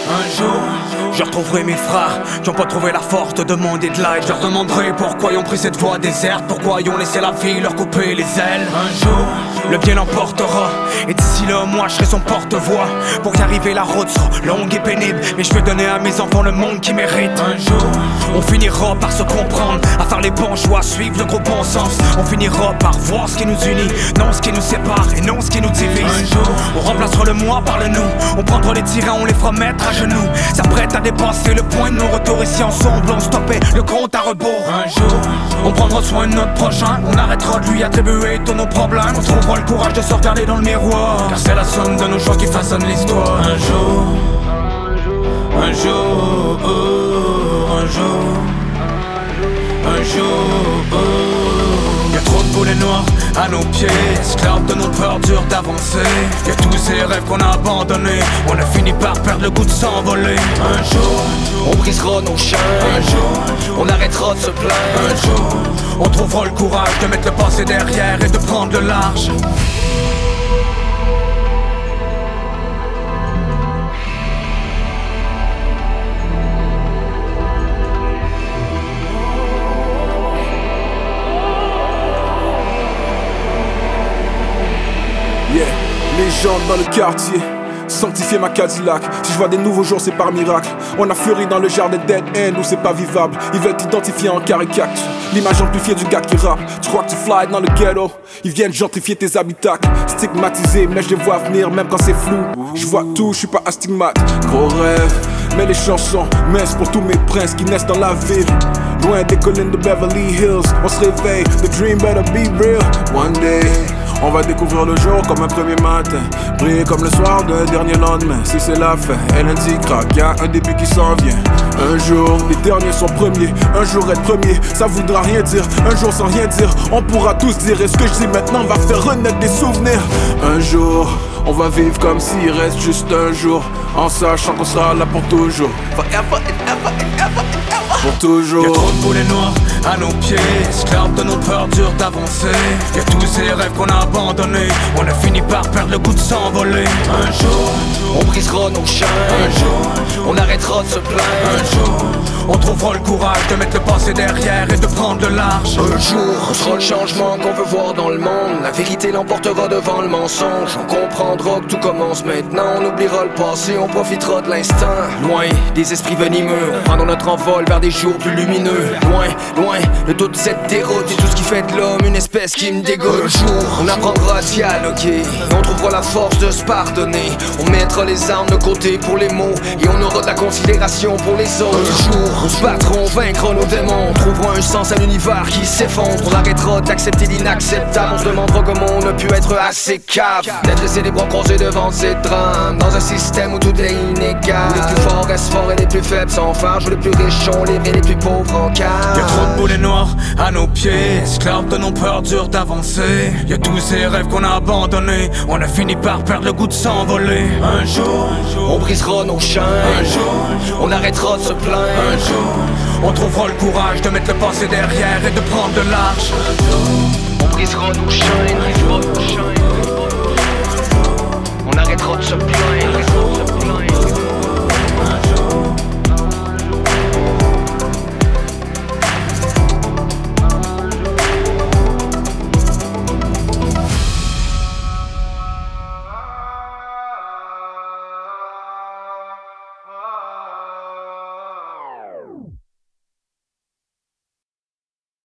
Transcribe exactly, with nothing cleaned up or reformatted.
Un jour, je retrouverai mes frères qui ont pas trouvé la force de demander de l'aide. Je leur demanderai pourquoi ils ont pris cette voie déserte, pourquoi ils ont laissé la vie leur couper les ailes. Un jour, le bien l'emportera, et d'ici là, moi je serai son porte-voix. Pour y arriver, la route sera longue et pénible, mais je vais donner à mes enfants le monde qu'ils méritent. Un jour, on finira par se comprendre, à faire les bons choix, suivre le gros bon sens. On finira par voir ce qui nous unit, non ce qui nous sépare et non ce qui nous divise. Un jour, on remplacera le moi par le nous, on prendra les tyrans, on les fera mettre à genoux. S'apprête à dépasser le point de non-retour, et si ensemble on stoppait le compte à rebours. Un jour, on prendra soin de notre prochain, on arrêtera de lui attribuer tous nos problèmes. On trouvera le courage de se regarder dans le miroir, car c'est la somme de nos choix qui façonne l'histoire. Un jour, un jour, oh, un jour, un jour, oh. Y'a trop de boulets noirs à nos pieds, esclaves de nos peurs dures d'avancer. Y'a tous ces rêves qu'on a abandonnés, on a fini par perdre le goût de s'envoler. Un jour, on brisera nos chaînes. Un jour, on arrêtera de se plaindre. Un jour, on trouvera le courage de mettre le passé derrière et de prendre le large. Yeah, légende dans le quartier, sanctifier ma Cadillac. Si je vois des nouveaux jours, c'est par miracle. On a fleuri dans le jardin dead end où c'est pas vivable. Ils veulent t'identifier en caricature, l'image amplifiée du gars qui rappe. Tu crois que tu fly dans le ghetto, ils viennent gentrifier tes habitacles. Stigmatisés, mais je les vois venir même quand c'est flou. Je vois tout, je suis pas astigmate. Gros rêve, mais les chansons minces pour tous mes princes qui naissent dans la ville. Loin des collines de Beverly Hills, on se réveille, the dream better be real. One day, on va découvrir le jour comme un premier matin, briller comme le soir d'un dernier lendemain. Si c'est la fin, L N D craque, y'a un début qui s'en vient. Un jour, les derniers sont premiers, un jour être premier, ça voudra rien dire. Un jour sans rien dire, on pourra tous dire. Et ce que je dis maintenant va faire renaître des souvenirs. Un jour, on va vivre comme s'il reste juste un jour, en sachant qu'on sera là pour toujours. Forever and ever and ever and ever. Pour toujours. Y'a trop de boulets noirs à nos pieds, esclaves de nos peurs dures d'avancer. Y'a tous ces rêves qu'on a abandonnés, on a fini par perdre le goût de s'envoler. Un jour, on brisera nos chaînes. Un jour, on arrêtera de se plaindre. Un jour, on trouvera le courage de mettre le passé derrière et de prendre le large. Un jour, on sera le changement qu'on veut voir dans le monde. La vérité l'emportera devant le mensonge. On comprendra que tout commence maintenant. On oubliera le passé, on profitera de l'instant. Loin des esprits venimeux, on prendra notre envol vers des jours plus lumineux. Loin, loin de toute cette déroute et tout ce qui fait de l'homme une espèce qui me dégoûte. Un jour, on apprendra à dialoguer, on trouvera la force de se pardonner. On mettra les armes de côté pour les mots et on aura de la considération pour les autres. Un jour, on se battra, on vaincra nos démons. On trouvera un sens à l'univers qui s'effondre. On arrêtera d'accepter l'inacceptable. On se demandera comment on a pu être assez cave d'être laissé les bras croisés devant ces drames, dans un système où tout est inégal. Les plus forts restent forts et les plus faibles sont farges. Les plus riches sont libres et les plus pauvres en cage. Y'a trop de boulets noirs à nos pieds, esclaves de nos peurs dures d'avancer. Y'a tous ces rêves qu'on a abandonnés, on a fini par perdre le goût de s'envoler. Un jour, on brisera nos chaînes. Un jour, on arrêtera de se plaindre. Un jour, on trouvera le courage de mettre le passé derrière et de prendre de large. On brisera nos chaînes. On arrêtera de se plaindre.